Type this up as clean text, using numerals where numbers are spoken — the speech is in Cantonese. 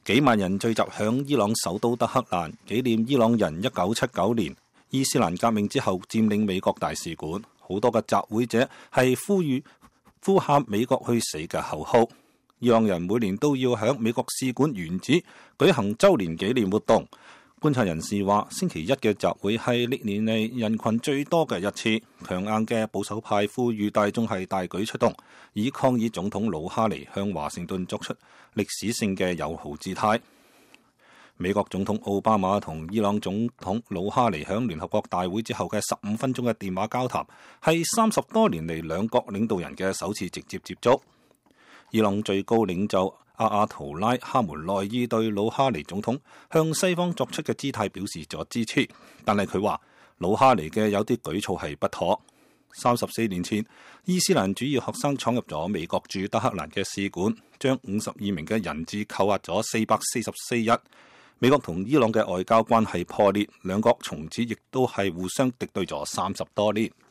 幾萬人聚集響伊朗首都德黑蘭，紀念伊朗人1979年伊斯蘭革命之後佔領美國大使館。好多嘅集會者係呼喊美國去死嘅口號。伊朗人每年都要響美國使館原址舉行周年紀念活動。觀察人士話，星期一嘅集會係歷年嚟人群最多嘅一次。強硬嘅保守派呼籲大眾係大舉出動，以抗議總統魯哈尼向華盛頓作出歷史性嘅友好姿態。美國總統奧巴馬同伊朗總統魯哈尼響聯合國大會之後嘅15分鐘嘅電話交談，係30多年嚟兩國領導人嘅首次直接接觸。伊朗最高領袖阿亞圖拉哈梅內伊對魯哈尼總統向西方作出嘅姿態表示咗支持，但係佢話魯哈尼嘅有啲舉措係不妥。34年前，伊斯蘭主義學生闖入咗美國駐德黑蘭嘅使館，將52名嘅人質扣押咗444日。美國同伊朗嘅外交關係破裂，兩國從此亦都係互相敵對咗30多年。